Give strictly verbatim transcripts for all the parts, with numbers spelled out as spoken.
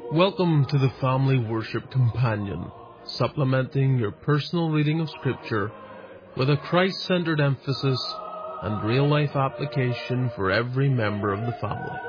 Welcome to the Family Worship Companion, supplementing your personal reading of Scripture with a Christ-centered emphasis and real-life application for every member of the family.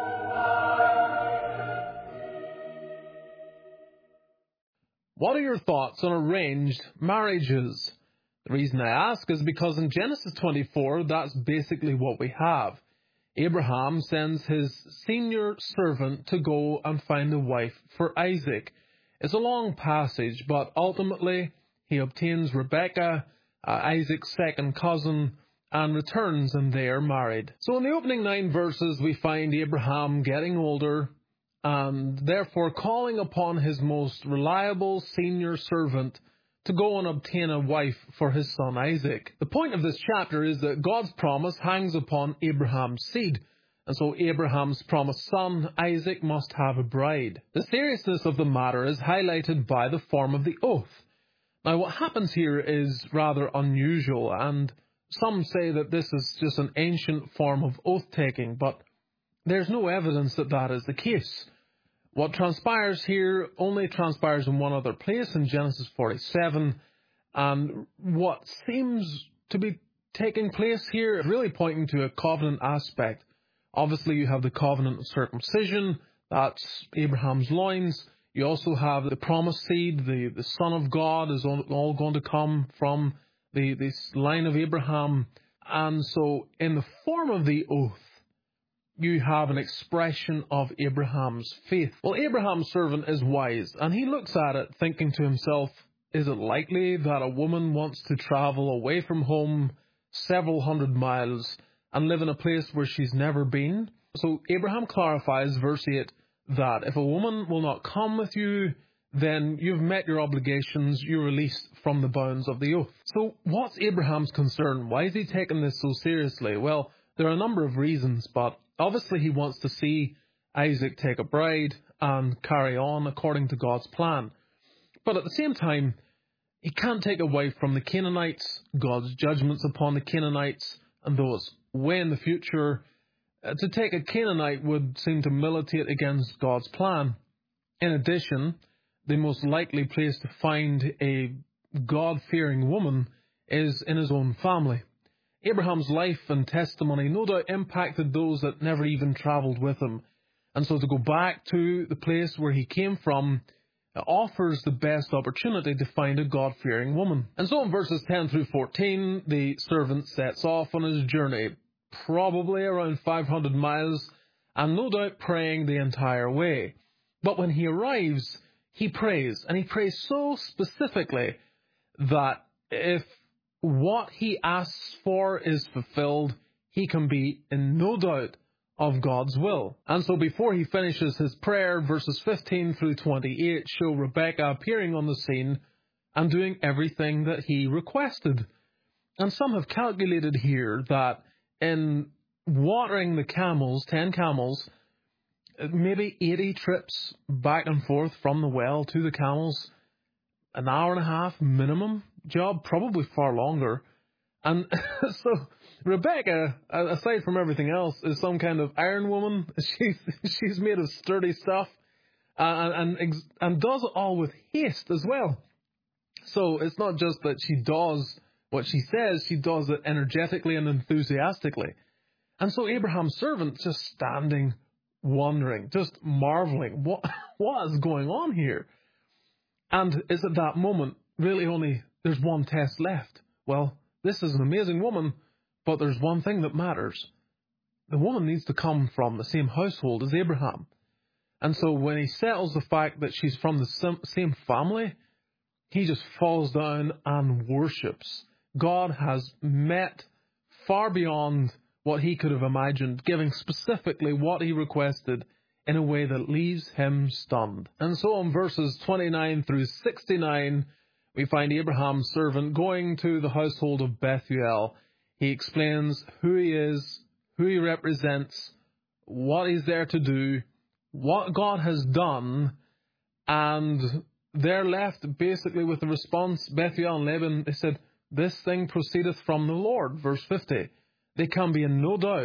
What are your thoughts on arranged marriages? The reason I ask is because in Genesis twenty-four, that's basically what we have. Abraham sends his senior servant to go and find a wife for Isaac. It's a long passage, but ultimately he obtains Rebekah, uh, Isaac's second cousin, and returns, and they are married. So in the opening nine verses, we find Abraham getting older and therefore calling upon his most reliable senior servant to go and obtain a wife for his son Isaac. The point of this chapter is that God's promise hangs upon Abraham's seed, and so Abraham's promised son Isaac must have a bride. The seriousness of the matter is highlighted by the form of the oath. Now, what happens here is rather unusual, and some say that this is just an ancient form of oath-taking, but there's no evidence that that is the case. What transpires here only transpires in one other place, in Genesis forty-seven, and what seems to be taking place here is really pointing to a covenant aspect. Obviously, you have the covenant of circumcision, that's Abraham's loins. You also have the promised seed, the, the Son of God is all, all going to come from the this line of Abraham. And so, in the form of the oath, you have an expression of Abraham's faith. Well, Abraham's servant is wise, and he looks at it thinking to himself, is it likely that a woman wants to travel away from home several hundred miles and live in a place where she's never been? So Abraham clarifies, verse eight, that if a woman will not come with you, then you've met your obligations, you're released from the bounds of the oath. So what's Abraham's concern? Why is he taking this so seriously? Well, there are a number of reasons, but obviously he wants to see Isaac take a bride and carry on according to God's plan. But at the same time, he can't take a wife from the Canaanites. God's judgments upon the Canaanites, and those way in the future. Uh, to take a Canaanite would seem to militate against God's plan. In addition, the most likely place to find a God-fearing woman is in his own family. Abraham's life and testimony no doubt impacted those that never even travelled with him. And so to go back to the place where he came from offers the best opportunity to find a God-fearing woman. And so in verses ten through fourteen, the servant sets off on his journey, probably around five hundred miles, and no doubt praying the entire way. But when he arrives, he prays, and he prays so specifically that if what he asks for is fulfilled, he can be in no doubt of God's will. And so before he finishes his prayer, verses fifteen through twenty-eight show Rebekah appearing on the scene and doing everything that he requested. And some have calculated here that in watering the camels, ten camels, maybe eighty trips back and forth from the well to the camels, an hour and a half minimum job, probably far longer. And so Rebekah, aside from everything else, is some kind of iron woman. She's she's made of sturdy stuff, uh, and and and does it all with haste as well. So it's not just that she does what she says; she does it energetically and enthusiastically. And so Abraham's servant just standing, wondering, just marveling, what what is going on here? And it's at that moment really only there's one test left. Well, this is an amazing woman, but there's one thing that matters. The woman needs to come from the same household as Abraham. And so when he settles the fact that she's from the same family, he just falls down and worships. God has met far beyond what he could have imagined, giving specifically what he requested in a way that leaves him stunned. And so in verses twenty-nine through sixty-nine, we find Abraham's servant going to the household of Bethuel. He explains who he is, who he represents, what he's there to do, what God has done, and they're left basically with the response, Bethuel and Laban, they said, this thing proceedeth from the Lord, verse fifty. They can be in no doubt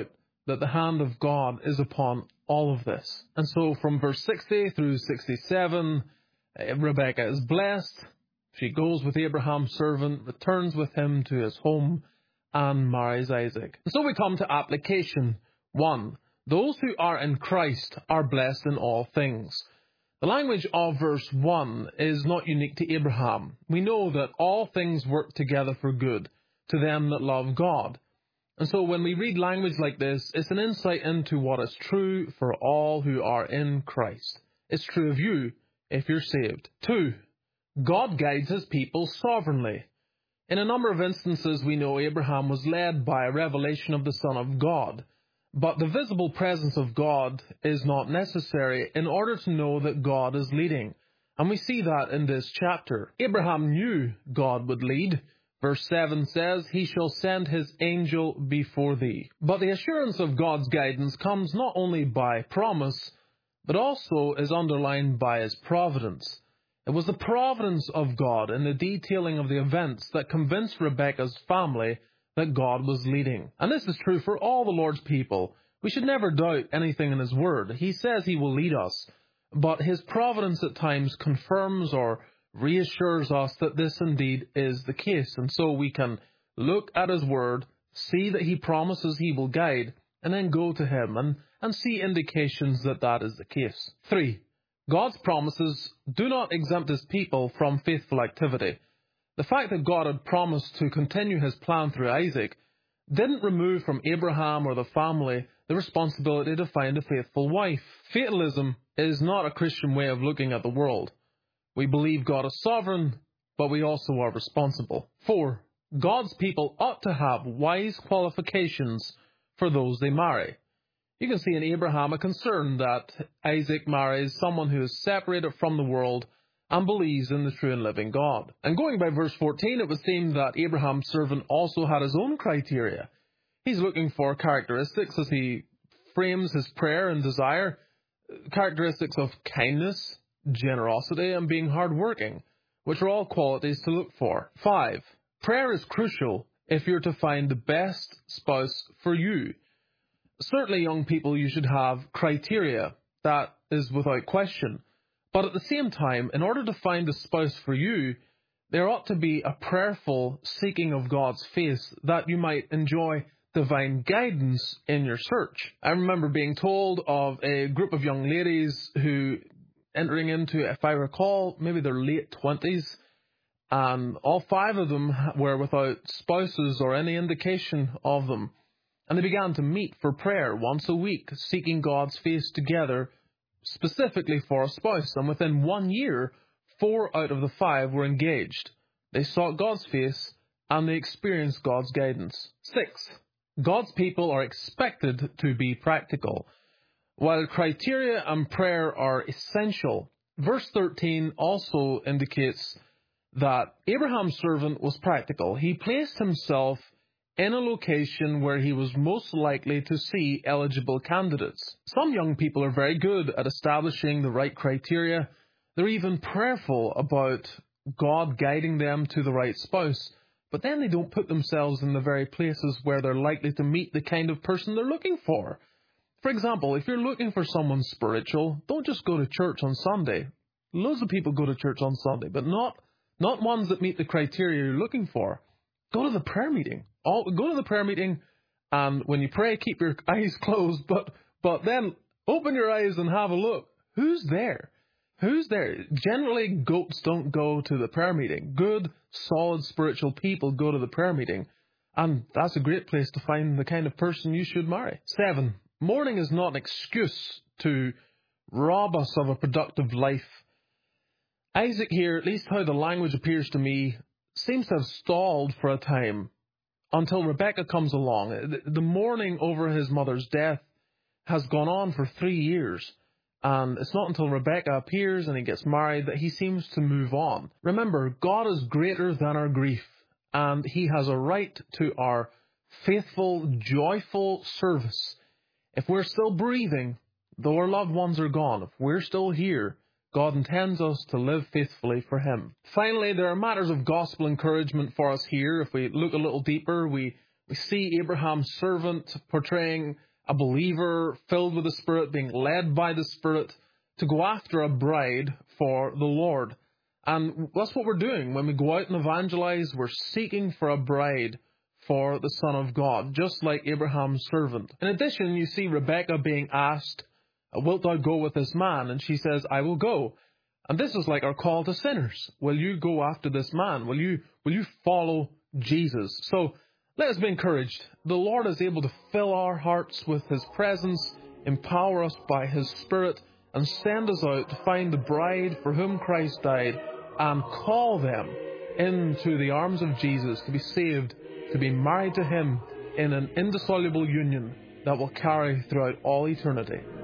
that the hand of God is upon all of this. And so from verse sixty through sixty-seven, Rebekah is blessed. She goes with Abraham's servant, returns with him to his home, and marries Isaac. And so we come to application. One, those who are in Christ are blessed in all things. The language of verse one is not unique to Abraham. We know that all things work together for good to them that love God. And so when we read language like this, it's an insight into what is true for all who are in Christ. It's true of you if you're saved. Two, God guides his people sovereignly. In a number of instances, we know Abraham was led by a revelation of the Son of God. But the visible presence of God is not necessary in order to know that God is leading. And we see that in this chapter. Abraham knew God would lead. Verse seven says, "He shall send his angel before thee." But the assurance of God's guidance comes not only by promise, but also is underlined by his providence. It was the providence of God in the detailing of the events that convinced Rebekah's family that God was leading. And this is true for all the Lord's people. We should never doubt anything in his word. He says he will lead us, but his providence at times confirms or reassures us that this indeed is the case. And so we can look at his word, see that he promises he will guide, and then go to him and, and see indications that that is the case. Three, God's promises do not exempt his people from faithful activity. The fact that God had promised to continue his plan through Isaac didn't remove from Abraham or the family the responsibility to find a faithful wife. Fatalism is not a Christian way of looking at the world. We believe God is sovereign, but we also are responsible. Four, God's people ought to have wise qualifications for those they marry. You can see in Abraham a concern that Isaac marries someone who is separated from the world and believes in the true and living God. And going by verse fourteen, it would seem that Abraham's servant also had his own criteria. He's looking for characteristics as he frames his prayer and desire, characteristics of kindness, generosity, and being hardworking, which are all qualities to look for. Five, prayer is crucial if you're to find the best spouse for you. Certainly, young people, you should have criteria. That is without question. But at the same time, in order to find a spouse for you, there ought to be a prayerful seeking of God's face that you might enjoy divine guidance in your search. I remember being told of a group of young ladies who, entering into, if I recall, maybe their late twenties, and all five of them were without spouses or any indication of them. And they began to meet for prayer once a week, seeking God's face together, specifically for a spouse. And within one year, four out of the five were engaged. They sought God's face, and they experienced God's guidance. Six, God's people are expected to be practical. While criteria and prayer are essential, verse thirteen also indicates that Abraham's servant was practical. He placed himself in a location where he was most likely to see eligible candidates. Some young people are very good at establishing the right criteria. They're even prayerful about God guiding them to the right spouse, but then they don't put themselves in the very places where they're likely to meet the kind of person they're looking for. For example, if you're looking for someone spiritual, don't just go to church on Sunday. Loads of people go to church on Sunday, but not, not ones that meet the criteria you're looking for. Go to the prayer meeting. All, go to the prayer meeting, and when you pray, keep your eyes closed, but, but then open your eyes and have a look. Who's there? Who's there? Generally, goats don't go to the prayer meeting. Good, solid, spiritual people go to the prayer meeting, and that's a great place to find the kind of person you should marry. Seven, mourning is not an excuse to rob us of a productive life. Isaac here, at least how the language appears to me, seems to have stalled for a time until Rebekah comes along. The mourning over his mother's death has gone on for three years, and it's not until Rebekah appears and he gets married that he seems to move on. Remember, God is greater than our grief, and he has a right to our faithful, joyful service. If we're still breathing, though our loved ones are gone, if we're still here, God intends us to live faithfully for him. Finally, there are matters of gospel encouragement for us here. If we look a little deeper, we, we see Abraham's servant portraying a believer filled with the Spirit, being led by the Spirit to go after a bride for the Lord. And that's what we're doing. When we go out and evangelize, we're seeking for a bride for the Son of God, just like Abraham's servant. In addition, you see Rebekah being asked, wilt thou go with this man? And she says, I will go. And this is like our call to sinners. Will you go after this man? Will you, will you follow Jesus? So let us be encouraged. The Lord is able to fill our hearts with His presence, empower us by His Spirit, and send us out to find the bride for whom Christ died, and call them into the arms of Jesus to be saved, to be married to Him in an indissoluble union that will carry throughout all eternity.